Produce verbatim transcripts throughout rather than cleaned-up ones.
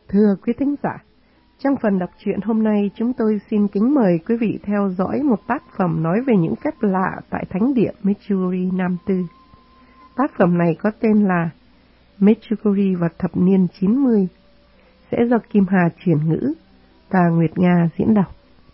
Thưa quý thính giả, trong phần đọc truyện hôm nay chúng tôi xin kính mời quý vị theo dõi một tác phẩm nói về những phép lạ tại Thánh địa Medjugorje Nam Tư. Tác phẩm này có tên là Medjugorje vào thập niên chín mươi, sẽ do Kim Hà chuyển ngữ và Nguyệt Nga diễn đọc.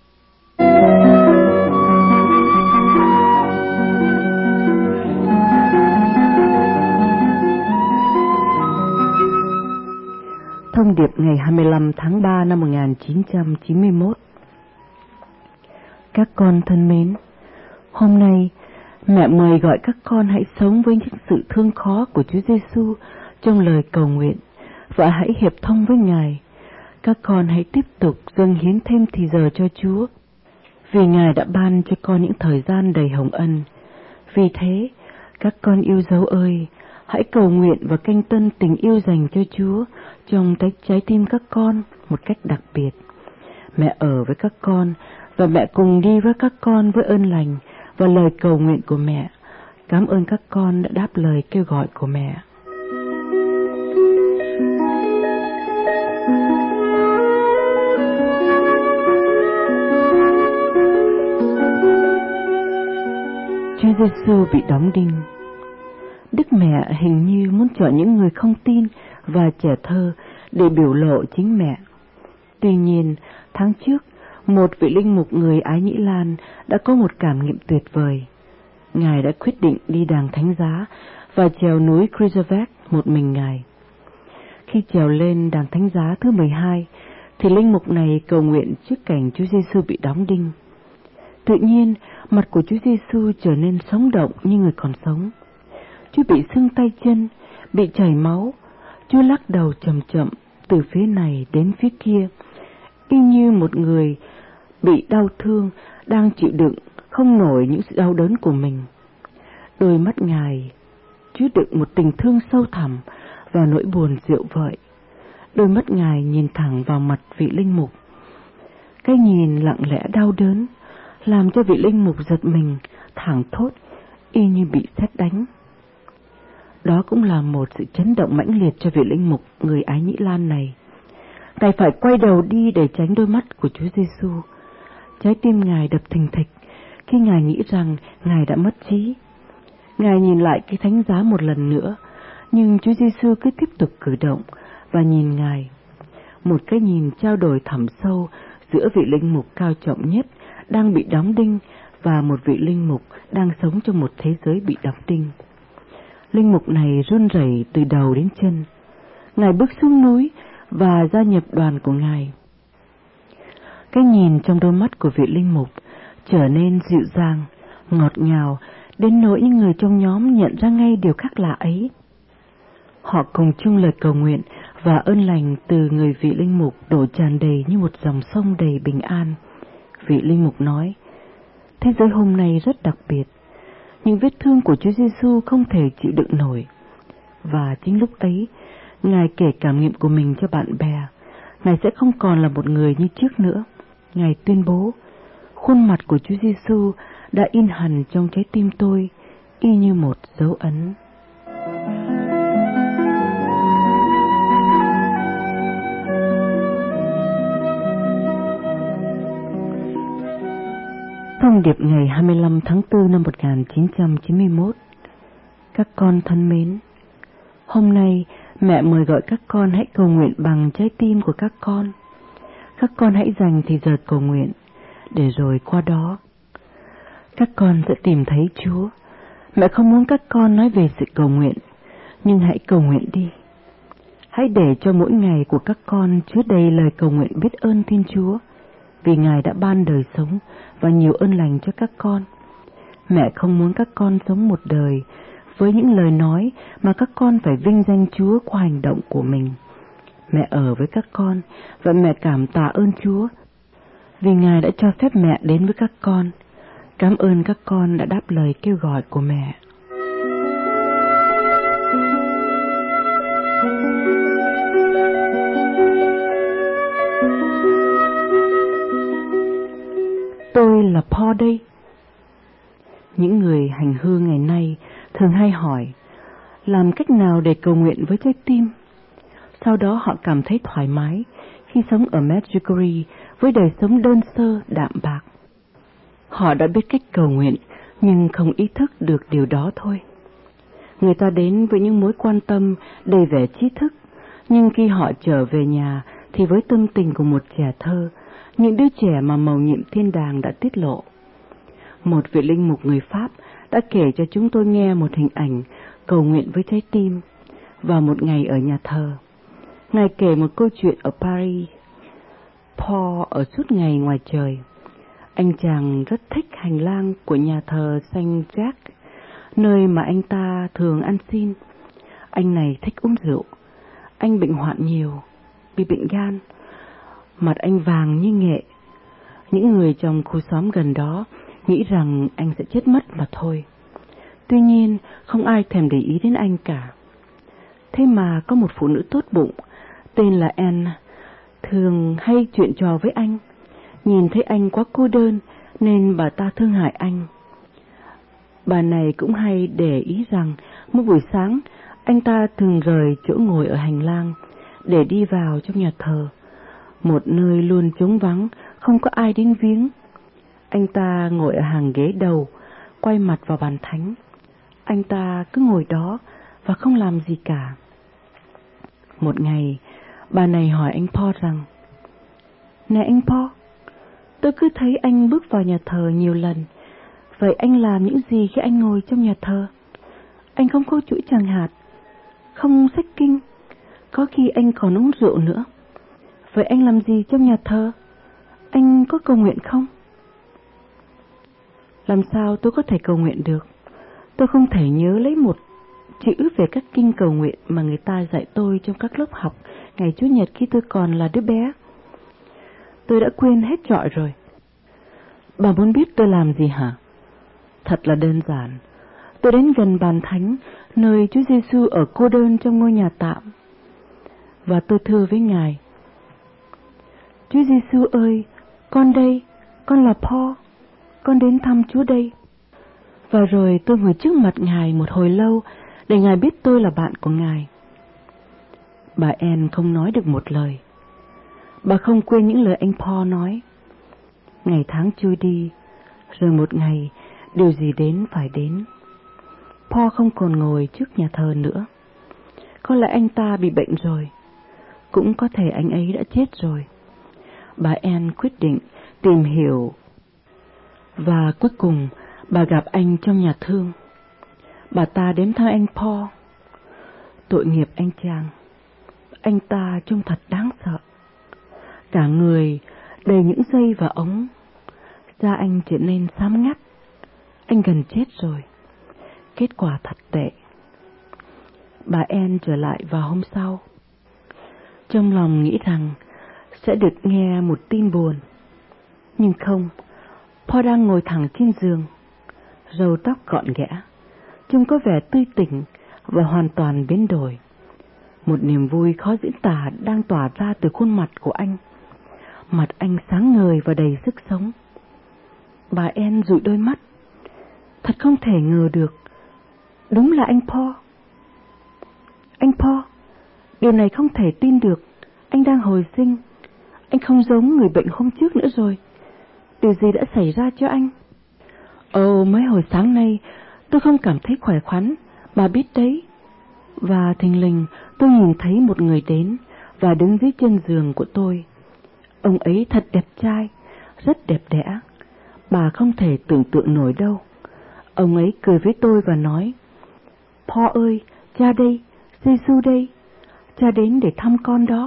Thông điệp ngày hai mươi lăm tháng ba năm một nghìn chín trăm chín mươi mốt. Các con thân mến, hôm nay mẹ mời gọi các con hãy sống với những sự thương khó của Chúa Giêsu trong lời cầu nguyện và hãy hiệp thông với Ngài. Các con hãy tiếp tục dâng hiến thêm thì giờ cho Chúa, vì Ngài đã ban cho con những thời gian đầy hồng ân. Vì thế, các con yêu dấu ơi, hãy cầu nguyện và canh tân tình yêu dành cho Chúa trong trái tim các con một cách đặc biệt. Mẹ ở với các con và mẹ cùng đi với các con với ơn lành và lời cầu nguyện của mẹ. Cảm ơn các con đã đáp lời kêu gọi của mẹ. Chúa Giêsu bị đóng đinh. Đức Mẹ hình như muốn chọn những người không tin và trẻ thơ để biểu lộ chính mẹ. Tuy nhiên, tháng trước, một vị linh mục người Ái Nhĩ Lan đã có một cảm nghiệm tuyệt vời. Ngài đã quyết định đi đàng thánh giá và trèo núi Kruzovac một mình Ngài. Khi trèo lên đàng thánh giá thứ mười hai, thì linh mục này cầu nguyện trước cảnh Chúa Giêsu bị đóng đinh. Tự nhiên, mặt của Chúa Giêsu trở nên sống động như người còn sống. Chúa bị sưng tay chân, bị chảy máu. Chúa lắc đầu chậm chậm từ phía này đến phía kia, y như một người bị đau thương đang chịu đựng không nổi những sự đau đớn của mình. Đôi mắt Ngài chứa đựng một tình thương sâu thẳm và nỗi buồn dịu vợi. Đôi mắt Ngài nhìn thẳng vào mặt vị linh mục. Cái nhìn lặng lẽ đau đớn làm cho vị linh mục giật mình, thảng thốt, y như bị sét đánh. Đó cũng là một sự chấn động mãnh liệt cho vị linh mục người Ái Nhĩ Lan này. Ngài phải quay đầu đi để tránh đôi mắt của Chúa Giêsu. Trái tim Ngài đập thình thịch khi Ngài nghĩ rằng Ngài đã mất trí. Ngài nhìn lại cái thánh giá một lần nữa, nhưng Chúa Giêsu cứ tiếp tục cử động và nhìn Ngài. Một cái nhìn trao đổi thẳm sâu giữa vị linh mục cao trọng nhất đang bị đóng đinh và một vị linh mục đang sống trong một thế giới bị đóng đinh. Linh mục này run rẩy từ đầu đến chân. Ngài bước xuống núi và gia nhập đoàn của Ngài. Cái nhìn trong đôi mắt của vị linh mục trở nên dịu dàng, ngọt ngào, đến nỗi những người trong nhóm nhận ra ngay điều khác lạ ấy. Họ cùng chung lời cầu nguyện và ơn lành từ người vị linh mục đổ tràn đầy như một dòng sông đầy bình an. Vị linh mục nói, thế giới hôm nay rất đặc biệt. Những vết thương của Chúa Giêsu không thể chịu đựng nổi. Và chính lúc ấy, Ngài kể cảm nghiệm của mình cho bạn bè. Ngài sẽ không còn là một người như trước nữa. Ngài tuyên bố, khuôn mặt của Chúa Giêsu đã in hằn trong trái tim tôi, y như một dấu ấn. Thông điệp ngày hai mươi lăm tháng tư năm một nghìn chín trăm chín mươi mốt. Các con thân mến, hôm nay mẹ mời gọi các con hãy cầu nguyện bằng trái tim của các con. Các con hãy dành thì giờ cầu nguyện, để rồi qua đó các con sẽ tìm thấy Chúa. Mẹ không muốn các con nói về sự cầu nguyện, nhưng hãy cầu nguyện đi. Hãy để cho mỗi ngày của các con chứa đầy lời cầu nguyện biết ơn Thiên Chúa, vì Ngài đã ban đời sống và nhiều ơn lành cho các con. Mẹ không muốn các con sống một đời với những lời nói mà các con phải vinh danh Chúa qua hành động của mình. Mẹ ở với các con và mẹ cảm tạ ơn Chúa vì Ngài đã cho phép mẹ đến với các con. Cảm ơn các con đã đáp lời kêu gọi của mẹ. Tôi là Paul đây. Những người hành hương ngày nay thường hay hỏi, làm cách nào để cầu nguyện với trái tim? Sau đó họ cảm thấy thoải mái khi sống ở Medjugorje với đời sống đơn sơ, đạm bạc. Họ đã biết cách cầu nguyện, nhưng không ý thức được điều đó thôi. Người ta đến với những mối quan tâm đầy vẻ trí thức, nhưng khi họ trở về nhà thì với tâm tình của một trẻ thơ, những đứa trẻ mà mầu nhiệm thiên đàng đã tiết lộ. Một vị linh mục người Pháp đã kể cho chúng tôi nghe một hình ảnh cầu nguyện với trái tim vào một ngày ở nhà thờ. Ngài kể một câu chuyện ở Paris. Paul ở suốt ngày ngoài trời. Anh chàng rất thích hành lang của nhà thờ Saint Jacques, nơi mà anh ta thường ăn xin. Anh này thích uống rượu. Anh bệnh hoạn nhiều, bị bệnh gan. Mặt anh vàng như nghệ. Những người trong khu xóm gần đó nghĩ rằng anh sẽ chết mất mà thôi. Tuy nhiên, không ai thèm để ý đến anh cả. Thế mà có một phụ nữ tốt bụng, tên là Anne, thường hay chuyện trò với anh. Nhìn thấy anh quá cô đơn nên bà ta thương hại anh. Bà này cũng hay để ý rằng mỗi buổi sáng anh ta thường rời chỗ ngồi ở hành lang để đi vào trong nhà thờ, một nơi luôn trống vắng, không có ai đến viếng. Anh ta ngồi ở hàng ghế đầu, quay mặt vào bàn thánh. Anh ta cứ ngồi đó và không làm gì cả. Một ngày, bà này hỏi anh Paul rằng: "Này anh Paul, tôi cứ thấy anh bước vào nhà thờ nhiều lần. Vậy anh làm những gì khi anh ngồi trong nhà thờ? Anh không câu chuỗi tràng hạt, không xách kinh, có khi anh còn uống rượu nữa. Vậy anh làm gì trong nhà thờ? Anh có cầu nguyện không?" Làm sao tôi có thể cầu nguyện được? Tôi không thể nhớ lấy một chữ về các kinh cầu nguyện mà người ta dạy tôi trong các lớp học ngày Chủ nhật khi tôi còn là đứa bé. Tôi đã quên hết trọi rồi. Bà muốn biết tôi làm gì hả? Thật là đơn giản. Tôi đến gần bàn thánh, nơi Chúa Giêsu ở cô đơn trong ngôi nhà tạm. Và tôi thưa với Ngài: "Chúa Giêsu ơi, con đây, con là Paul, con đến thăm Chúa đây." Và rồi tôi ngồi trước mặt Ngài một hồi lâu để Ngài biết tôi là bạn của Ngài. Bà Anne không nói được một lời. Bà không quên những lời anh Paul nói. Ngày tháng trôi đi, rồi một ngày điều gì đến phải đến. Paul không còn ngồi trước nhà thờ nữa. Có lẽ anh ta bị bệnh rồi. Cũng có thể anh ấy đã chết rồi. Bà Anne quyết định tìm hiểu. Và cuối cùng bà gặp anh trong nhà thương. Bà ta đến thăm anh Paul. Tội nghiệp anh chàng. Anh ta trông thật đáng sợ. Cả người đầy những dây và ống. Da anh trở nên xám ngắt. Anh gần chết rồi. Kết quả thật tệ. Bà Anne trở lại vào hôm sau. Trong lòng nghĩ rằng sẽ được nghe một tin buồn. Nhưng không, Paul đang ngồi thẳng trên giường, râu tóc gọn ghẽ, trông có vẻ tươi tỉnh và hoàn toàn biến đổi. Một niềm vui khó diễn tả đang tỏa ra từ khuôn mặt của anh. Mặt anh sáng ngời và đầy sức sống. Bà Anne dụi đôi mắt. Thật không thể ngờ được. Đúng là anh Paul. Anh Paul, điều này không thể tin được. Anh đang hồi sinh. Anh không giống người bệnh hôm trước nữa rồi. Điều gì đã xảy ra cho anh? Ồ, mấy hồi sáng nay tôi không cảm thấy khỏe khoắn, bà biết đấy. Và thình lình tôi nhìn thấy một người đến và đứng dưới chân giường của tôi. Ông ấy thật đẹp trai, rất đẹp đẽ. Bà không thể tưởng tượng nổi đâu. Ông ấy cười với tôi và nói: "Paul ơi, cha đây, Giêsu đây, cha đến để thăm con đó."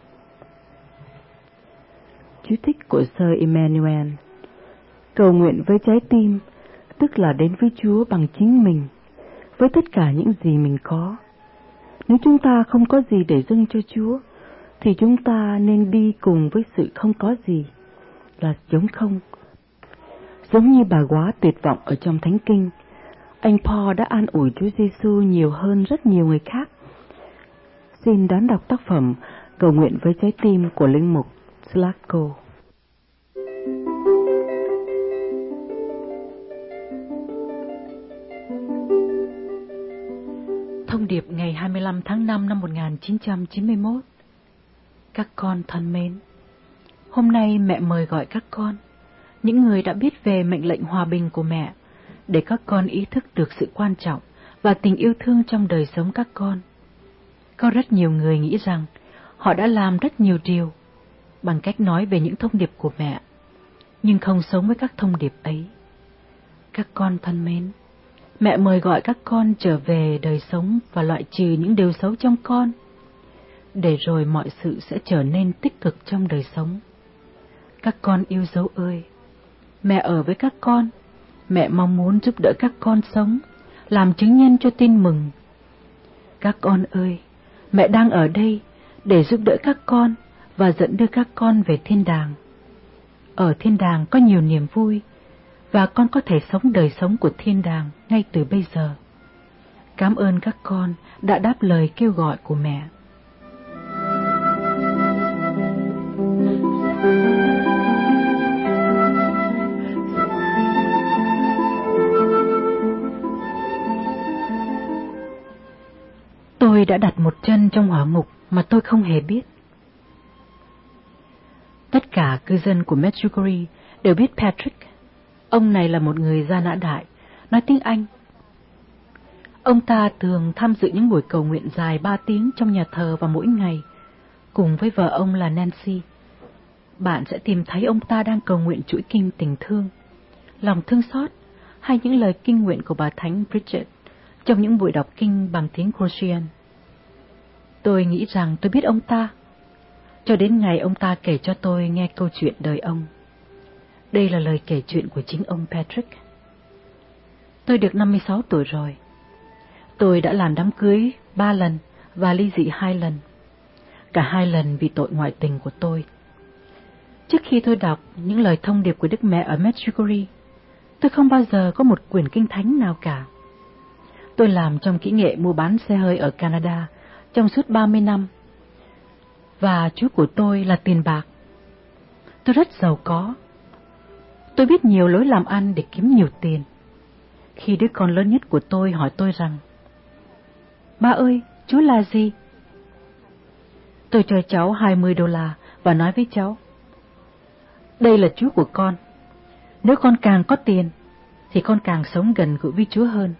Chú thích của Sir Emmanuel: cầu nguyện với trái tim, tức là đến với Chúa bằng chính mình, với tất cả những gì mình có. Nếu chúng ta không có gì để dâng cho Chúa, thì chúng ta nên đi cùng với sự không có gì, là trống không. Giống như bà góa tuyệt vọng ở trong Thánh Kinh, anh Paul đã an ủi Chúa Giêsu nhiều hơn rất nhiều người khác. Xin đón đọc tác phẩm Cầu nguyện với trái tim của linh mục Slatko. Thông điệp ngày hai mươi lăm tháng năm năm một nghìn chín trăm chín mươi mốt. Các con thân mến, hôm nay mẹ mời gọi các con, những người đã biết về mệnh lệnh hòa bình của mẹ, để các con ý thức được sự quan trọng và tình yêu thương trong đời sống các con. Có rất nhiều người nghĩ rằng họ đã làm rất nhiều điều bằng cách nói về những thông điệp của mẹ, nhưng không sống với các thông điệp ấy. Các con thân mến, mẹ mời gọi các con trở về đời sống và loại trừ những điều xấu trong con, để rồi mọi sự sẽ trở nên tích cực trong đời sống. Các con yêu dấu ơi, mẹ ở với các con, mẹ mong muốn giúp đỡ các con sống, làm chứng nhân cho tin mừng. Các con ơi, mẹ đang ở đây để giúp đỡ các con và dẫn đưa các con về thiên đàng. Ở thiên đàng có nhiều niềm vui, và con có thể sống đời sống của thiên đàng ngay từ bây giờ. Cảm ơn các con đã đáp lời kêu gọi của mẹ. Tôi đã đặt một chân trong hỏa ngục mà tôi không hề biết. Tất cả cư dân của Medjugorje đều biết Patrick. Ông này là một người Gia Nã Đại, nói tiếng Anh. Ông ta thường tham dự những buổi cầu nguyện dài ba tiếng trong nhà thờ vào mỗi ngày, cùng với vợ ông là Nancy. Bạn sẽ tìm thấy ông ta đang cầu nguyện chuỗi kinh tình thương, lòng thương xót, hay những lời kinh nguyện của bà Thánh Bridget trong những buổi đọc kinh bằng tiếng Croatian. Tôi nghĩ rằng tôi biết ông ta, cho đến ngày ông ta kể cho tôi nghe câu chuyện đời ông. Đây là lời kể chuyện của chính ông Patrick. Tôi được năm mươi sáu tuổi rồi. Tôi đã làm đám cưới ba lần và ly dị hai lần. Cả hai lần vì tội ngoại tình của tôi. Trước khi tôi đọc những lời thông điệp của Đức Mẹ ở Medjugorje, tôi không bao giờ có một quyển kinh thánh nào cả. Tôi làm trong kỹ nghệ mua bán xe hơi ở Canada trong suốt ba mươi năm. Và Chúa của tôi là tiền bạc. Tôi rất giàu có. Tôi biết nhiều lối làm ăn để kiếm nhiều tiền. Khi đứa con lớn nhất của tôi hỏi tôi rằng, ba ơi, Chúa là gì? Tôi cho cháu hai mươi đô la và nói với cháu, đây là Chúa của con. Nếu con càng có tiền, thì con càng sống gần gũi với Chúa hơn.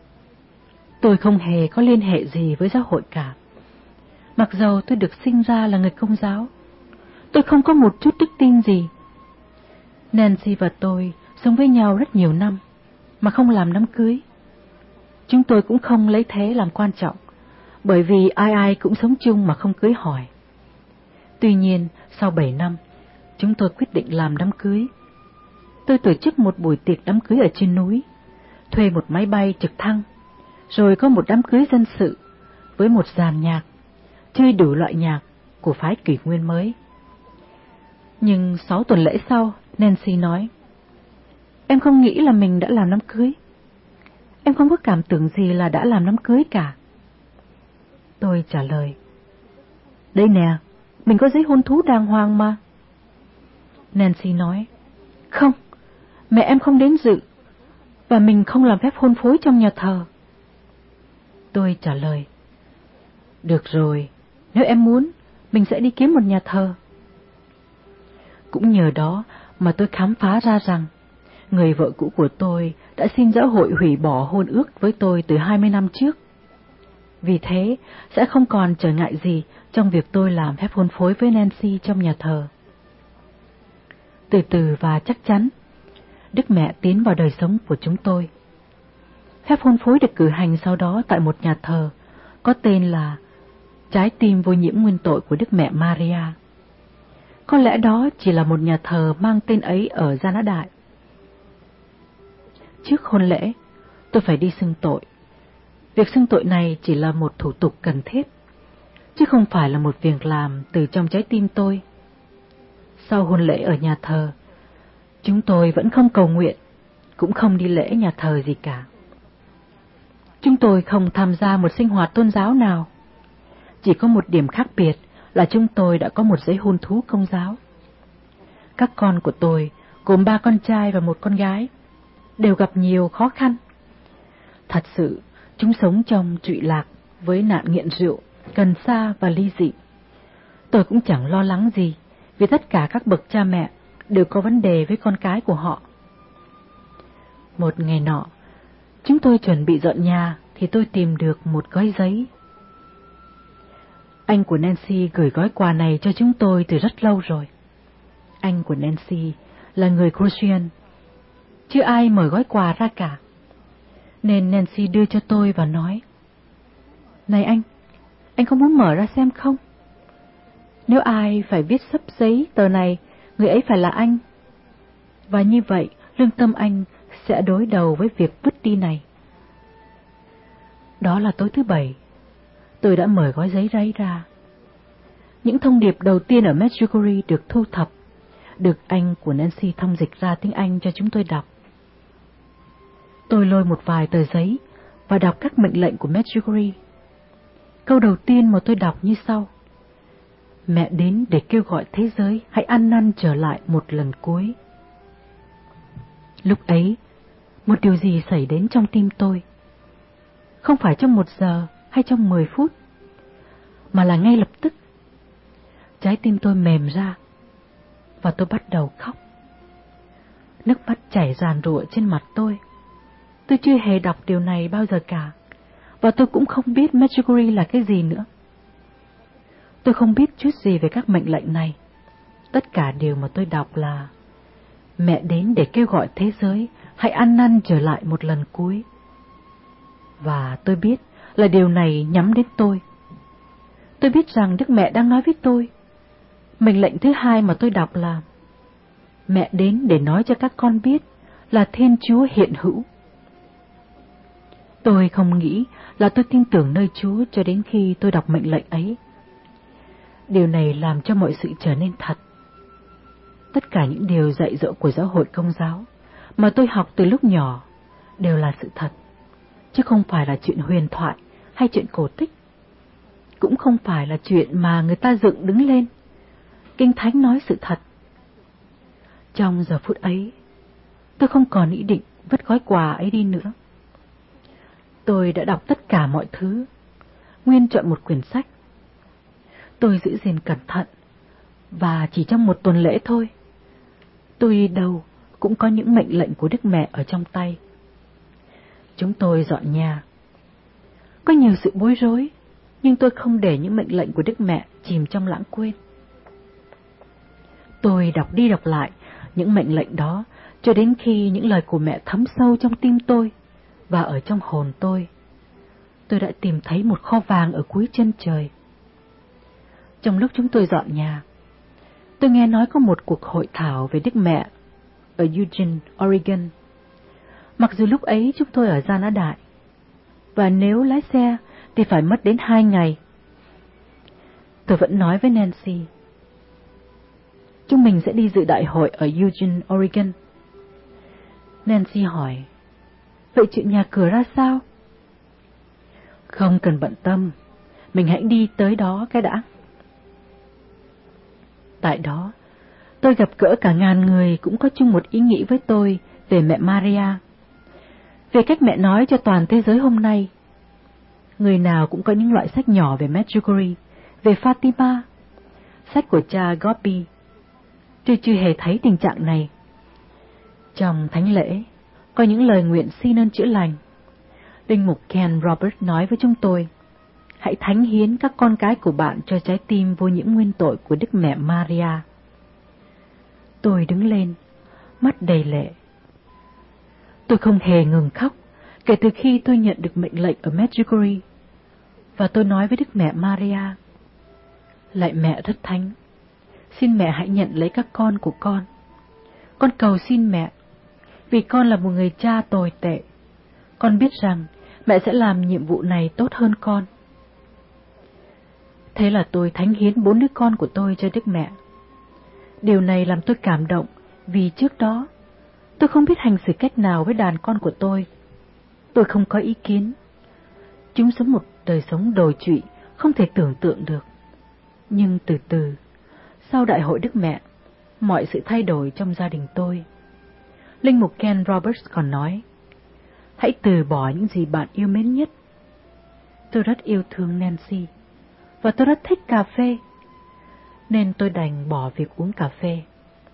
Tôi không hề có liên hệ gì với giáo hội cả. Mặc dầu tôi được sinh ra là người Công giáo, tôi không có một chút đức tin gì. Nancy và tôi sống với nhau rất nhiều năm, mà không làm đám cưới. Chúng tôi cũng không lấy thế làm quan trọng, bởi vì ai ai cũng sống chung mà không cưới hỏi. Tuy nhiên, sau bảy năm, chúng tôi quyết định làm đám cưới. Tôi tổ chức một buổi tiệc đám cưới ở trên núi, thuê một máy bay trực thăng, rồi có một đám cưới dân sự với một dàn nhạc, chơi đủ loại nhạc của phái kỷ nguyên mới. Nhưng sáu tuần lễ sau, Nancy nói, em không nghĩ là mình đã làm đám cưới. Em không có cảm tưởng gì là đã làm đám cưới cả. Tôi trả lời, đây nè, mình có giấy hôn thú đàng hoàng mà. Nancy nói, không, mẹ em không đến dự, và mình không làm phép hôn phối trong nhà thờ. Tôi trả lời, được rồi, nếu em muốn, mình sẽ đi kiếm một nhà thờ. Cũng nhờ đó mà tôi khám phá ra rằng, người vợ cũ của tôi đã xin giáo hội hủy bỏ hôn ước với tôi từ hai mươi năm trước. Vì thế, sẽ không còn trở ngại gì trong việc tôi làm phép hôn phối với Nancy trong nhà thờ. Từ từ và chắc chắn, Đức Mẹ tiến vào đời sống của chúng tôi. Phép hôn phối được cử hành sau đó tại một nhà thờ có tên là Trái tim vô nhiễm nguyên tội của Đức Mẹ Maria. Có lẽ đó chỉ là một nhà thờ mang tên ấy ở Gia Nã Đại. Trước hôn lễ, tôi phải đi xưng tội. Việc xưng tội này chỉ là một thủ tục cần thiết, chứ không phải là một việc làm từ trong trái tim tôi. Sau hôn lễ ở nhà thờ, chúng tôi vẫn không cầu nguyện, cũng không đi lễ nhà thờ gì cả. Chúng tôi không tham gia một sinh hoạt tôn giáo nào. Chỉ có một điểm khác biệt là chúng tôi đã có một giấy hôn thú Công giáo. Các con của tôi, gồm ba con trai và một con gái, đều gặp nhiều khó khăn. Thật sự, chúng sống trong trụy lạc với nạn nghiện rượu, cần sa và ly dị. Tôi cũng chẳng lo lắng gì, vì tất cả các bậc cha mẹ đều có vấn đề với con cái của họ. Một ngày nọ, chúng tôi chuẩn bị dọn nhà thì tôi tìm được một gói giấy. Anh của Nancy gửi gói quà này cho chúng tôi từ rất lâu rồi. Anh của Nancy là người Christian, chưa ai mở gói quà ra cả. Nên Nancy đưa cho tôi và nói: "Này anh, anh có muốn mở ra xem không? Nếu ai phải viết sấp giấy tờ này, người ấy phải là anh. Và như vậy, lương tâm anh sẽ đối đầu với việc vứt đi này." Đó là tối thứ Bảy. Tôi đã mở gói giấy ấy ra. Những thông điệp đầu tiên ở Medjugorje được thu thập, được anh của Nancy thông dịch ra tiếng Anh cho chúng tôi đọc. Tôi lôi một vài tờ giấy và đọc các mệnh lệnh của Medjugorje. Câu đầu tiên mà tôi đọc như sau: "Mẹ đến để kêu gọi thế giới hãy ăn năn trở lại một lần cuối." Lúc ấy, một điều gì xảy đến trong tim tôi. Không phải trong một giờ hay trong mười phút, mà là ngay lập tức. Trái tim tôi mềm ra, và tôi bắt đầu khóc. Nước mắt chảy ràn rụa trên mặt tôi. Tôi chưa hề đọc điều này bao giờ cả, và tôi cũng không biết Medjugorje là cái gì nữa. Tôi không biết chút gì về các mệnh lệnh này. Tất cả điều mà tôi đọc là: "Mẹ đến để kêu gọi thế giới hãy ăn năn trở lại một lần cuối." Và tôi biết là điều này nhắm đến tôi. Tôi biết rằng Đức Mẹ đang nói với tôi. Mệnh lệnh thứ hai mà tôi đọc là: "Mẹ đến để nói cho các con biết là Thiên Chúa hiện hữu." Tôi không nghĩ là tôi tin tưởng nơi Chúa cho đến khi tôi đọc mệnh lệnh ấy. Điều này làm cho mọi sự trở nên thật. Tất cả những điều dạy dỗ của giáo hội Công giáo mà tôi học từ lúc nhỏ đều là sự thật, chứ không phải là chuyện huyền thoại hay chuyện cổ tích. Cũng không phải là chuyện mà người ta dựng đứng lên. Kinh Thánh nói sự thật. Trong giờ phút ấy, tôi không còn ý định vứt gói quà ấy đi nữa. Tôi đã đọc tất cả mọi thứ, nguyên trọn một quyển sách. Tôi giữ gìn cẩn thận, và chỉ trong một tuần lễ thôi, tôi đi đâu cũng có những mệnh lệnh của Đức Mẹ ở trong tay. Chúng tôi dọn nhà. Có nhiều sự bối rối, nhưng tôi không để những mệnh lệnh của Đức Mẹ chìm trong lãng quên. Tôi đọc đi đọc lại những mệnh lệnh đó cho đến khi những lời của mẹ thấm sâu trong tim tôi và ở trong hồn tôi. Tôi đã tìm thấy một kho vàng ở cuối chân trời. Trong lúc chúng tôi dọn nhà, tôi nghe nói có một cuộc hội thảo về Đức Mẹ ở Eugene, Oregon. Mặc dù lúc ấy chúng tôi ở Gia Nã Đại, và nếu lái xe thì phải mất đến hai ngày. Tôi vẫn nói với Nancy: "Chúng mình sẽ đi dự đại hội ở Eugene, Oregon." Nancy hỏi: "Vậy chuyện nhà cửa ra sao?" "Không cần bận tâm, mình hãy đi tới đó cái đã." Tại đó, tôi gặp gỡ cả ngàn người cũng có chung một ý nghĩ với tôi về mẹ Maria, về cách mẹ nói cho toàn thế giới hôm nay. Người nào cũng có những loại sách nhỏ về Medjugorje, về Fatima, sách của cha Gopi. Tôi chưa hề thấy tình trạng này. Trong thánh lễ, có những lời nguyện xin ơn chữa lành. Linh mục Ken Robert nói với chúng tôi: "Hãy thánh hiến các con cái của bạn cho trái tim vô nhiễm nguyên tội của Đức Mẹ Maria." Tôi đứng lên, mắt đầy lệ. Tôi không hề ngừng khóc kể từ khi tôi nhận được mệnh lệnh ở Medjugorje, và tôi nói với Đức Mẹ Maria: "Lạy mẹ rất thánh, xin mẹ hãy nhận lấy các con của con. Con cầu xin mẹ, vì con là một người cha tồi tệ. Con biết rằng mẹ sẽ làm nhiệm vụ này tốt hơn con." Thế là tôi thánh hiến bốn đứa con của tôi cho Đức Mẹ. Điều này làm tôi cảm động, vì trước đó tôi không biết hành xử cách nào với đàn con của tôi. Tôi không có ý kiến. Chúng sống một đời sống đồi trụy, không thể tưởng tượng được. Nhưng từ từ, sau đại hội Đức Mẹ, mọi sự thay đổi trong gia đình tôi. Linh mục Ken Roberts còn nói: "Hãy từ bỏ những gì bạn yêu mến nhất. Tôi rất yêu thương Nancy, và tôi rất thích cà phê, nên tôi đành bỏ việc uống cà phê.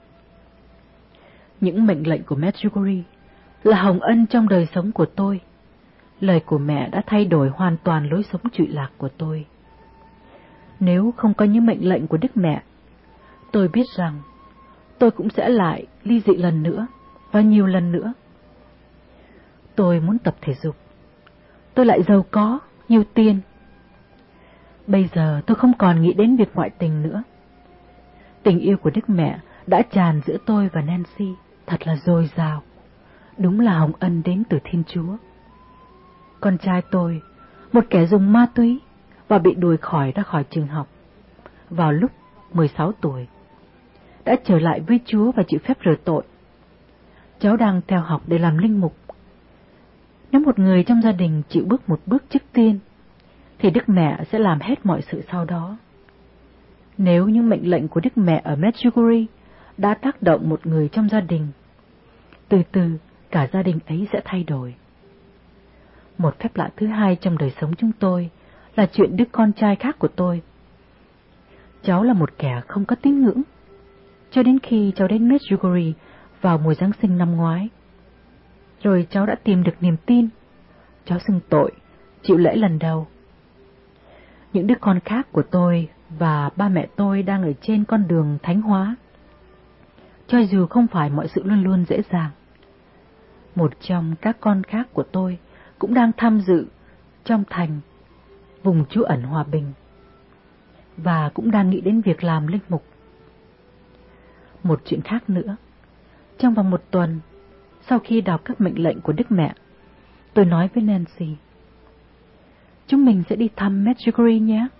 Những mệnh lệnh của Medjugorje là hồng ân trong đời sống của tôi. Lời của mẹ đã thay đổi hoàn toàn lối sống trụy lạc của tôi. Nếu không có những mệnh lệnh của Đức Mẹ, tôi biết rằng tôi cũng sẽ lại ly dị lần nữa và nhiều lần nữa. Tôi muốn tập thể dục. Tôi lại giàu có, nhiều tiền. Bây giờ tôi không còn nghĩ đến việc ngoại tình nữa. Tình yêu của Đức Mẹ đã tràn giữa tôi và Nancy, thật là dồi dào. Đúng là hồng ân đến từ Thiên Chúa. Con trai tôi, một kẻ dùng ma túy và bị đuổi khỏi ra khỏi trường học vào lúc mười sáu tuổi, đã trở lại với Chúa và chịu phép rửa tội. Cháu đang theo học để làm linh mục. Nếu một người trong gia đình chịu bước một bước trước tiên, thì Đức Mẹ sẽ làm hết mọi sự sau đó. Nếu những mệnh lệnh của Đức Mẹ ở Medjugorje đã tác động một người trong gia đình, từ từ cả gia đình ấy sẽ thay đổi. Một phép lạ thứ hai trong đời sống chúng tôi là chuyện đứa con trai khác của tôi. Cháu là một kẻ không có tín ngưỡng, cho đến khi cháu đến Medjugorje vào mùa Giáng sinh năm ngoái. Rồi cháu đã tìm được niềm tin. Cháu xưng tội, chịu lễ lần đầu. Những đứa con khác của tôi và ba mẹ tôi đang ở trên con đường thánh hóa, cho dù không phải mọi sự luôn luôn dễ dàng. Một trong các con khác của tôi cũng đang tham dự trong thành vùng trú ẩn hòa bình, và cũng đang nghĩ đến việc làm linh mục. Một chuyện khác nữa, trong vòng một tuần sau khi đọc các mệnh lệnh của Đức Mẹ, tôi nói với Nancy: chúng mình sẽ đi thăm Medjugorje nhé.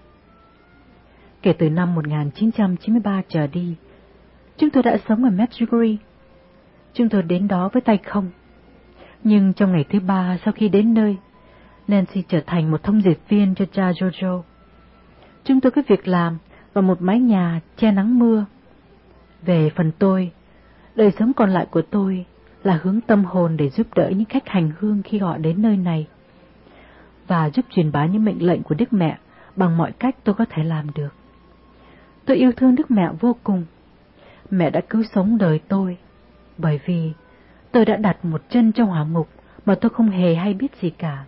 Kể từ năm một nghìn chín trăm chín mươi ba trở đi, chúng tôi đã sống ở Medjugorje. Chúng tôi đến đó với tay không. Nhưng trong ngày thứ ba sau khi đến nơi, Nancy trở thành một thông dịch viên cho cha Jojo. Chúng tôi có việc làm và một mái nhà che nắng mưa. Về phần tôi, đời sống còn lại của tôi là hướng tâm hồn để giúp đỡ những khách hành hương khi họ đến nơi này, và giúp truyền bá những mệnh lệnh của Đức Mẹ bằng mọi cách tôi có thể làm được. Tôi yêu thương Đức Mẹ vô cùng. Mẹ đã cứu sống đời tôi, bởi vì tôi đã đặt một chân trong hỏa ngục mà tôi không hề hay biết gì cả.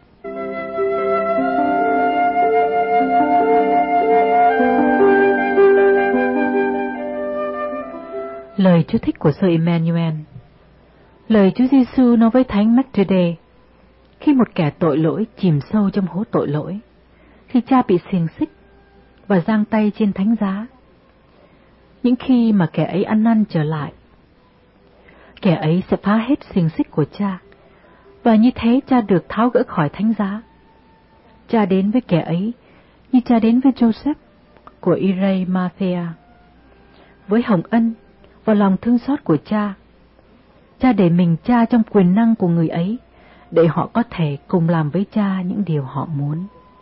Lời chú thích của Sir Emmanuel. Lời Chúa Giêsu nói với Thánh Mactede: khi một kẻ tội lỗi chìm sâu trong hố tội lỗi, khi cha bị xiềng xích và giang tay trên thánh giá, những khi mà kẻ ấy ăn năn trở lại, kẻ ấy sẽ phá hết xiềng xích của cha, và như thế cha được tháo gỡ khỏi thánh giá. Cha đến với kẻ ấy như cha đến với Joseph của Arimathea, với hồng ân và lòng thương xót của cha. Cha để mình cha trong quyền năng của người ấy, để họ có thể cùng làm với cha những điều họ muốn.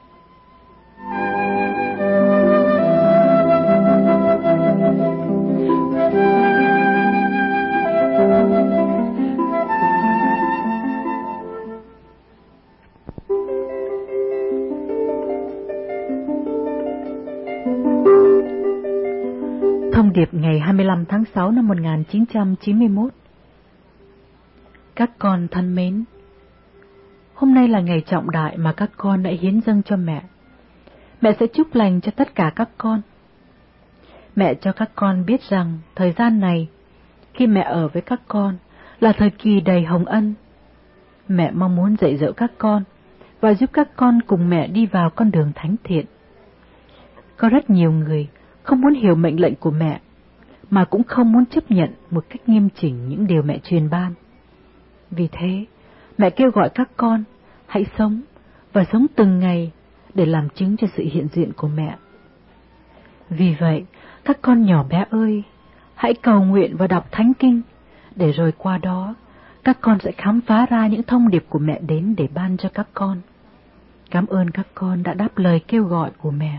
Thông điệp ngày hai mươi lăm tháng sáu năm một nghìn chín trăm chín mươi mốt. Các con thân mến, hôm nay là ngày trọng đại mà các con đã hiến dâng cho mẹ. Mẹ sẽ chúc lành cho tất cả các con. Mẹ cho các con biết rằng thời gian này, khi mẹ ở với các con, là thời kỳ đầy hồng ân. Mẹ mong muốn dạy dỗ các con và giúp các con cùng mẹ đi vào con đường thánh thiện. Có rất nhiều người không muốn hiểu mệnh lệnh của mẹ, mà cũng không muốn chấp nhận một cách nghiêm chỉnh những điều mẹ truyền ban. Vì thế, mẹ kêu gọi các con hãy sống và sống từng ngày để làm chứng cho sự hiện diện của mẹ. Vì vậy, các con nhỏ bé ơi, hãy cầu nguyện và đọc Thánh Kinh, để rồi qua đó, các con sẽ khám phá ra những thông điệp của mẹ đến để ban cho các con. Cảm ơn các con đã đáp lời kêu gọi của mẹ.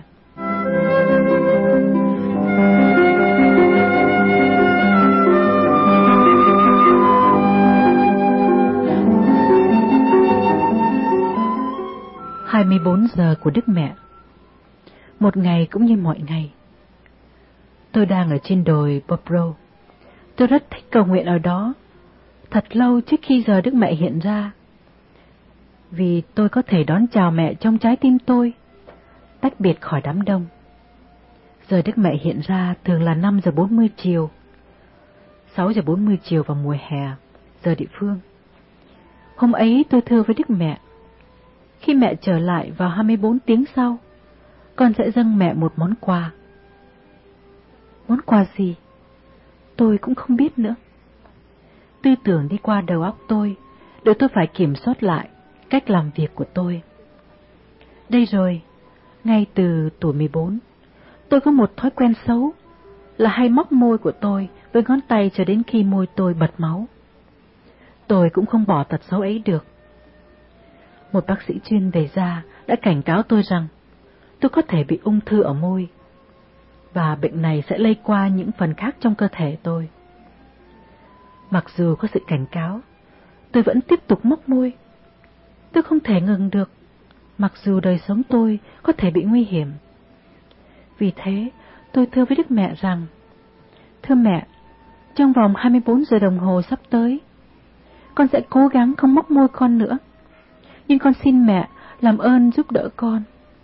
hai mươi mươi bốn giờ của Đức Mẹ. Một ngày cũng như mọi ngày. Tôi đang ở trên đồi Bobro. Tôi rất thích cầu nguyện ở đó, thật lâu trước khi giờ Đức Mẹ hiện ra. Vì tôi có thể đón chào mẹ trong trái tim tôi, tách biệt khỏi đám đông. Giờ Đức Mẹ hiện ra thường là năm giờ bốn mươi chiều, sáu giờ bốn mươi chiều vào mùa hè, giờ địa phương. Hôm ấy tôi thưa với Đức Mẹ, khi mẹ trở lại vào hai mươi bốn tiếng sau, con sẽ dâng mẹ một món quà. Món quà gì? Tôi cũng không biết nữa. Tư tưởng đi qua đầu óc tôi, để tôi phải kiểm soát lại cách làm việc của tôi. Đây rồi, ngay từ tuổi mười bốn, tôi có một thói quen xấu, là hay móc môi của tôi với ngón tay cho đến khi môi tôi bật máu. Tôi cũng không bỏ tật xấu ấy được. Một bác sĩ chuyên về da đã cảnh cáo tôi rằng tôi có thể bị ung thư ở môi, và bệnh này sẽ lây qua những phần khác trong cơ thể tôi. Mặc dù có sự cảnh cáo, tôi vẫn tiếp tục móc môi. Tôi không thể ngừng được, mặc dù đời sống tôi có thể bị nguy hiểm. Vì thế, tôi thưa với Đức Mẹ rằng, thưa mẹ, trong vòng hai mươi bốn giờ đồng hồ sắp tới, con sẽ cố gắng không móc môi con nữa. Nhưng con xin mẹ làm ơn giúp đỡ con.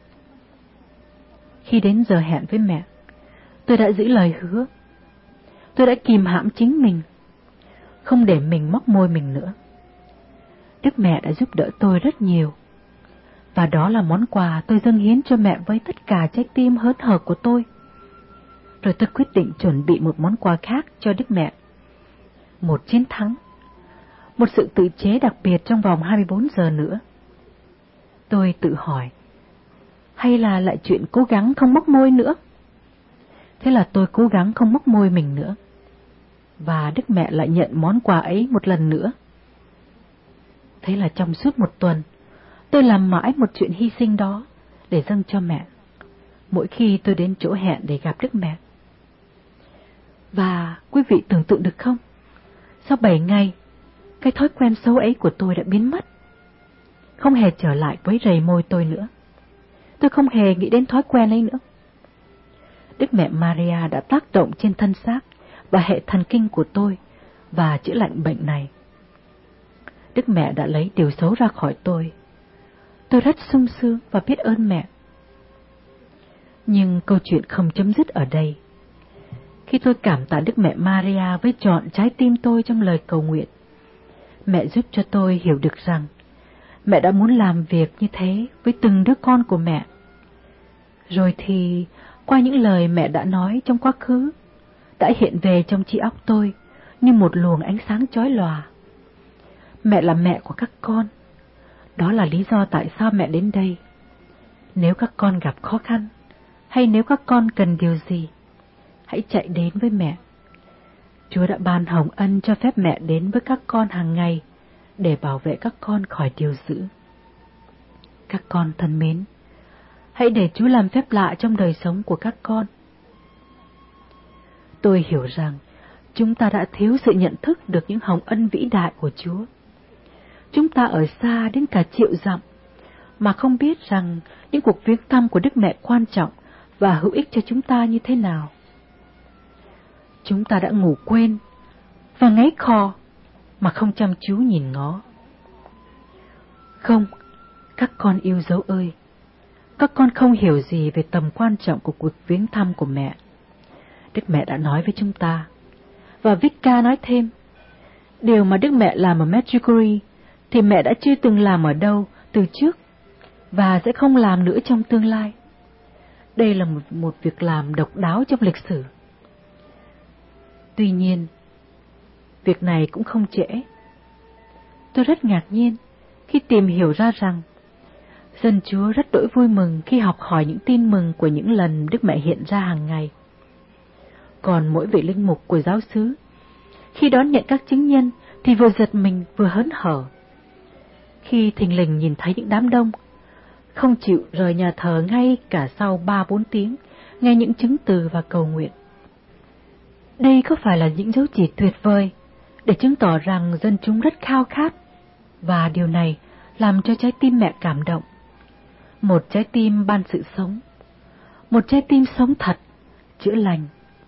Khi đến giờ hẹn với mẹ, tôi đã giữ lời hứa. Tôi đã kìm hãm chính mình, không để mình móc môi mình nữa. Đức Mẹ đã giúp đỡ tôi rất nhiều, và đó là món quà tôi dâng hiến cho mẹ với tất cả trái tim hớn hở của tôi. Rồi tôi quyết định chuẩn bị một món quà khác cho Đức Mẹ. Một chiến thắng, một sự tự chế đặc biệt trong vòng hai mươi bốn giờ nữa. Tôi tự hỏi, hay là lại chuyện cố gắng không móc môi nữa? Thế là tôi cố gắng không móc môi mình nữa, và Đức Mẹ lại nhận món quà ấy một lần nữa. Thế là trong suốt một tuần, tôi làm mãi một chuyện hy sinh đó để dâng cho mẹ, mỗi khi tôi đến chỗ hẹn để gặp Đức Mẹ. Và quý vị tưởng tượng được không? Sau bảy ngày, cái thói quen xấu ấy của tôi đã biến mất, không hề trở lại quấy rầy môi tôi nữa. Tôi không hề nghĩ đến thói quen ấy nữa. Đức Mẹ Maria đã tác động trên thân xác và hệ thần kinh của tôi và chữa lành bệnh này. Đức Mẹ đã lấy điều xấu ra khỏi tôi. Tôi rất sung sướng và biết ơn mẹ. Nhưng câu chuyện không chấm dứt ở đây. Khi tôi cảm tạ Đức Mẹ Maria với trọn trái tim tôi trong lời cầu nguyện, mẹ giúp cho tôi hiểu được rằng mẹ đã muốn làm việc như thế với từng đứa con của mẹ. Rồi thì, qua những lời mẹ đã nói trong quá khứ, đã hiện về trong trí óc tôi như một luồng ánh sáng chói lòa. Mẹ là mẹ của các con. Đó là lý do tại sao mẹ đến đây. Nếu các con gặp khó khăn, hay nếu các con cần điều gì, hãy chạy đến với mẹ. Chúa đã ban hồng ân cho phép mẹ đến với các con hàng ngày để bảo vệ các con khỏi điều dữ. Các con thân mến, hãy để Chúa làm phép lạ trong đời sống của các con. Tôi hiểu rằng chúng ta đã thiếu sự nhận thức được những hồng ân vĩ đại của Chúa. Chúng ta ở xa đến cả triệu dặm mà không biết rằng những cuộc viếng thăm của Đức Mẹ quan trọng và hữu ích cho chúng ta như thế nào. Chúng ta đã ngủ quên và ngáy khò mà không chăm chú nhìn ngó. Không, các con yêu dấu ơi, các con không hiểu gì về tầm quan trọng của cuộc viếng thăm của mẹ. Đức Mẹ đã nói với chúng ta, và Vicca nói thêm, điều mà Đức Mẹ làm ở Medjugorje thì mẹ đã chưa từng làm ở đâu từ trước và sẽ không làm nữa trong tương lai. Đây là một, một việc làm độc đáo trong lịch sử. Tuy nhiên, việc này cũng không trễ. Tôi rất ngạc nhiên khi tìm hiểu ra rằng dân Chúa rất đỗi vui mừng khi học hỏi những tin mừng của những lần Đức Mẹ hiện ra hàng ngày. Còn mỗi vị linh mục của giáo xứ, khi đón nhận các chứng nhân thì vừa giật mình vừa hớn hở. Khi thình lình nhìn thấy những đám đông, không chịu rời nhà thờ ngay cả sau ba bốn tiếng, nghe những chứng từ và cầu nguyện. Đây có phải là những dấu chỉ tuyệt vời để chứng tỏ rằng dân chúng rất khao khát, và điều này làm cho trái tim mẹ cảm động. một trái tim ban sự sống, một trái tim sống thật, chữa lành,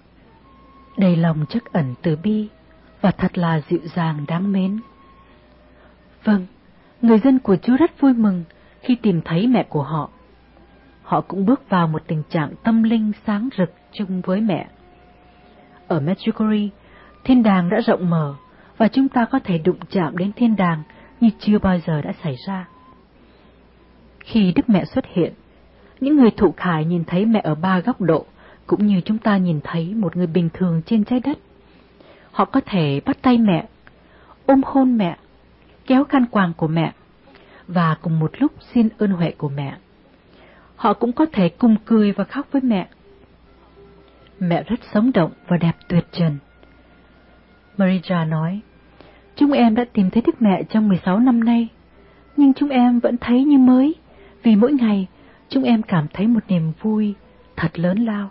đầy lòng trắc ẩn từ bi và thật là dịu dàng đáng mến. Vâng, người dân của Chúa rất vui mừng khi tìm thấy mẹ của họ. Họ cũng bước vào một tình trạng tâm linh sáng rực chung với mẹ. Ở Medjugorje, thiên đàng đã rộng mở và chúng ta có thể đụng chạm đến thiên đàng như chưa bao giờ đã xảy ra. Khi Đức Mẹ xuất hiện, những người thụ khải nhìn thấy mẹ ở ba góc độ, cũng như chúng ta nhìn thấy một người bình thường trên trái đất. Họ có thể bắt tay mẹ, ôm hôn mẹ, kéo khăn quàng của mẹ, và cùng một lúc xin ơn huệ của mẹ. Họ cũng có thể cùng cười và khóc với mẹ. Mẹ rất sống động và đẹp tuyệt trần. Maria nói, chúng em đã tìm thấy Đức Mẹ trong mười sáu năm nay, nhưng chúng em vẫn thấy như mới, vì mỗi ngày chúng em cảm thấy một niềm vui thật lớn lao.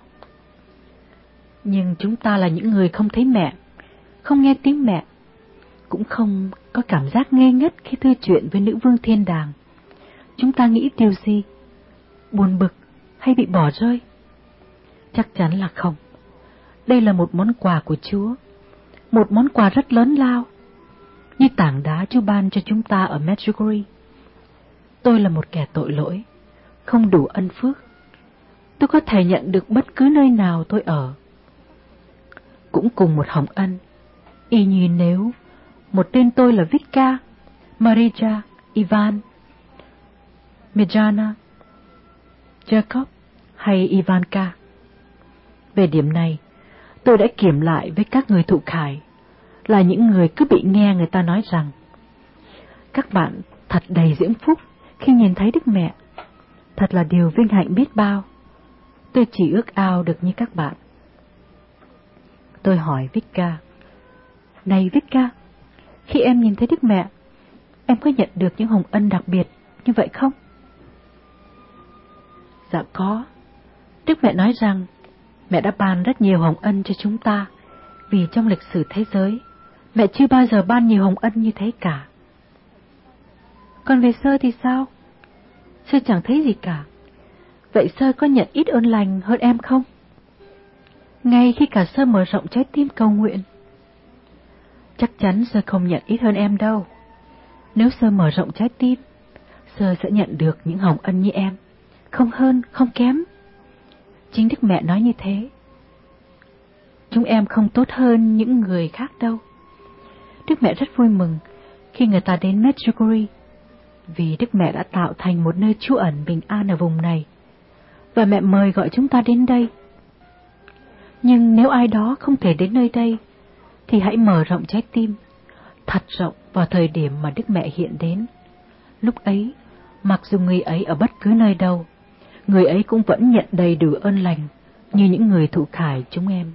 Nhưng chúng ta là những người không thấy mẹ, không nghe tiếng mẹ, cũng không có cảm giác ngây ngất khi thư chuyện với nữ vương thiên đàng. Chúng ta nghĩ điều gì? Buồn bực hay bị bỏ rơi? Chắc chắn là không. Đây là một món quà của Chúa, một món quà rất lớn lao, như tảng đá Chúa ban cho chúng ta ở Medjugorje. Tôi là một kẻ tội lỗi, không đủ ân phước. Tôi có thể nhận được bất cứ nơi nào tôi ở. Cũng cùng một hồng ân, y như nếu một tên tôi là Vitka, Maria, Ivan, Mirjana, Jacob hay Ivanka. Về điểm này, tôi đã kiểm lại với các người thụ khải, là những người cứ bị nghe người ta nói rằng các bạn thật đầy diễm phúc khi nhìn thấy Đức Mẹ. Thật là điều vinh hạnh biết bao. Tôi chỉ ước ao được như các bạn. Tôi hỏi Vitka, này Vitka, khi em nhìn thấy Đức Mẹ, em có nhận được những hồng ân đặc biệt như vậy không? Dạ có. Đức Mẹ nói rằng mẹ đã ban rất nhiều hồng ân cho chúng ta, vì trong lịch sử thế giới, mẹ chưa bao giờ ban nhiều hồng ân như thế cả. Còn về Sơ thì sao? Sơ chẳng thấy gì cả. Vậy Sơ có nhận ít ơn lành hơn em không? Ngay khi cả Sơ mở rộng trái tim cầu nguyện. Chắc chắn Sơ không nhận ít hơn em đâu. Nếu Sơ mở rộng trái tim, Sơ sẽ nhận được những hồng ân như em, không hơn, không kém. Chính Đức Mẹ nói như thế. Chúng em không tốt hơn những người khác đâu. Đức Mẹ rất vui mừng khi người ta đến Medjugorje, vì Đức Mẹ đã tạo thành một nơi trú ẩn bình an ở vùng này, và mẹ mời gọi chúng ta đến đây. Nhưng nếu ai đó không thể đến nơi đây, thì hãy mở rộng trái tim, thật rộng vào thời điểm mà Đức Mẹ hiện đến. Lúc ấy, mặc dù người ấy ở bất cứ nơi đâu, người ấy cũng vẫn nhận đầy đủ ơn lành như những người thụ khải chúng em.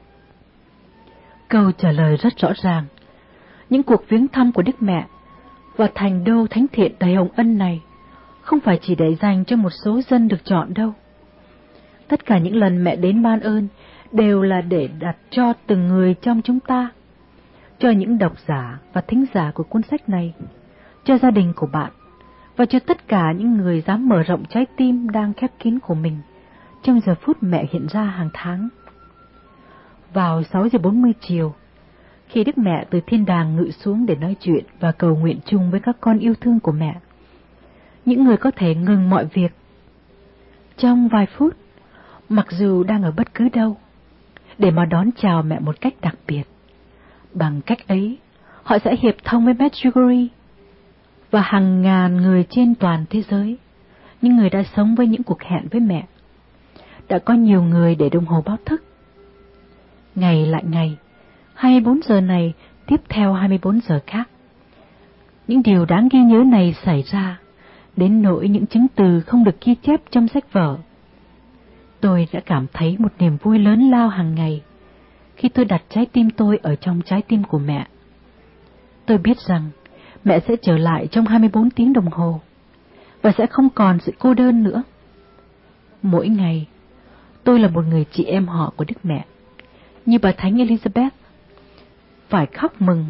Câu trả lời rất rõ ràng. Những cuộc viếng thăm của Đức Mẹ và thành đô thánh thiện đầy hồng ân này không phải chỉ để dành cho một số dân được chọn đâu. Tất cả những lần mẹ đến ban ơn đều là để đặt cho từng người trong chúng ta, cho những độc giả và thính giả của cuốn sách này, cho gia đình của bạn, và cho tất cả những người dám mở rộng trái tim đang khép kín của mình trong giờ phút mẹ hiện ra hàng tháng. Vào sáu giờ bốn mươi chiều, khi Đức Mẹ từ thiên đàng ngự xuống để nói chuyện và cầu nguyện chung với các con yêu thương của mẹ, những người có thể ngừng mọi việc trong vài phút, mặc dù đang ở bất cứ đâu, để mà đón chào mẹ một cách đặc biệt. Bằng cách ấy, họ sẽ hiệp thông với Medjugorje và hàng ngàn người trên toàn thế giới, những người đã sống với những cuộc hẹn với mẹ. Đã có nhiều người để đồng hồ báo thức. Ngày lại ngày, hai mươi bốn giờ này tiếp theo hai mươi bốn giờ khác. Những điều đáng ghi nhớ này xảy ra, đến nỗi những chứng từ không được ghi chép trong sách vở. Tôi đã cảm thấy một niềm vui lớn lao hàng ngày khi tôi đặt trái tim tôi ở trong trái tim của mẹ. Tôi biết rằng mẹ sẽ trở lại trong hai mươi bốn tiếng đồng hồ và sẽ không còn sự cô đơn nữa. Mỗi ngày, tôi là một người chị em họ của Đức Mẹ, như bà Thánh Elizabeth, phải khóc mừng.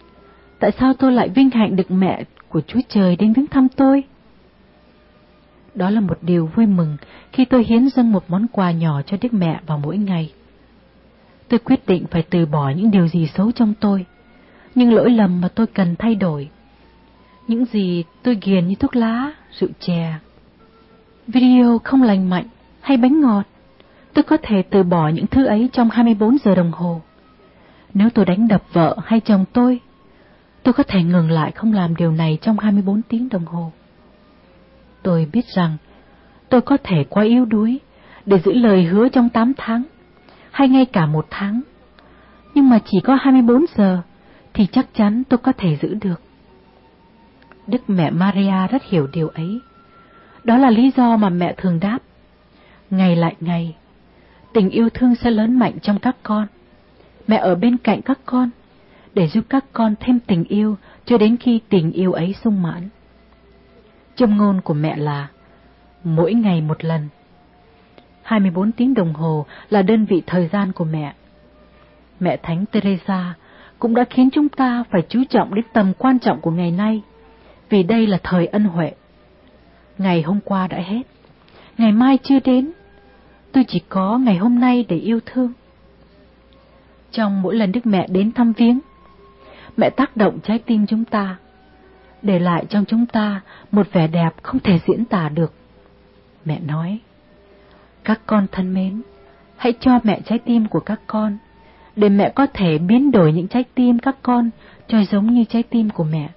Tại sao tôi lại vinh hạnh được mẹ của Chúa Trời đến viếng thăm tôi? Đó là một điều vui mừng khi tôi hiến dâng một món quà nhỏ cho Đức Mẹ vào mỗi ngày. Tôi quyết định phải từ bỏ những điều gì xấu trong tôi, những lỗi lầm mà tôi cần thay đổi. Những gì tôi ghiền như thuốc lá, rượu chè, video không lành mạnh hay bánh ngọt, tôi có thể từ bỏ những thứ ấy trong hai mươi bốn giờ đồng hồ. Nếu tôi đánh đập vợ hay chồng tôi, tôi có thể ngừng lại không làm điều này trong hai mươi bốn tiếng đồng hồ. Tôi biết rằng tôi có thể quá yếu đuối để giữ lời hứa trong tám tháng, hay ngay cả một tháng. Nhưng mà chỉ có hai mươi bốn giờ thì chắc chắn tôi có thể giữ được. Đức Mẹ Maria rất hiểu điều ấy. Đó là lý do mà mẹ thường đáp: ngày lại ngày, tình yêu thương sẽ lớn mạnh trong các con. Mẹ ở bên cạnh các con để giúp các con thêm tình yêu cho đến khi tình yêu ấy sung mãn. Châm ngôn của mẹ là mỗi ngày một lần. hai mươi bốn tiếng đồng hồ là đơn vị thời gian của mẹ. Mẹ Thánh Teresa cũng đã khiến chúng ta phải chú trọng đến tầm quan trọng của ngày nay, vì đây là thời ân huệ. Ngày hôm qua đã hết, ngày mai chưa đến, tôi chỉ có ngày hôm nay để yêu thương. Trong mỗi lần Đức Mẹ đến thăm viếng, mẹ tác động trái tim chúng ta, để lại trong chúng ta một vẻ đẹp không thể diễn tả được. Mẹ nói: các con thân mến, hãy cho mẹ trái tim của các con, để mẹ có thể biến đổi những trái tim các con cho giống như trái tim của mẹ.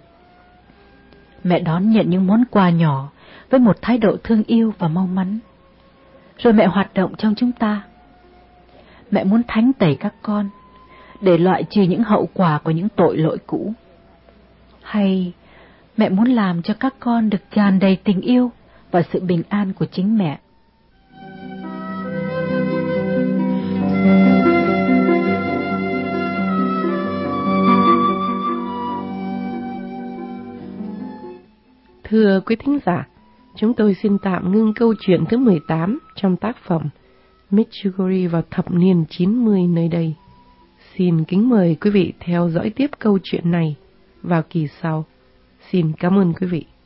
Mẹ đón nhận những món quà nhỏ với một thái độ thương yêu và mau mắn. Rồi mẹ hoạt động trong chúng ta. Mẹ muốn thánh tẩy các con, để loại trừ những hậu quả của những tội lỗi cũ. Hay mẹ muốn làm cho các con được tràn đầy tình yêu và sự bình an của chính mẹ. Thưa quý thính giả, chúng tôi xin tạm ngưng câu chuyện thứ mười tám trong tác phẩm Medjugorje vào thập niên chín mươi nơi đây. Xin kính mời quý vị theo dõi tiếp câu chuyện này vào kỳ sau. Xin cảm ơn quý vị.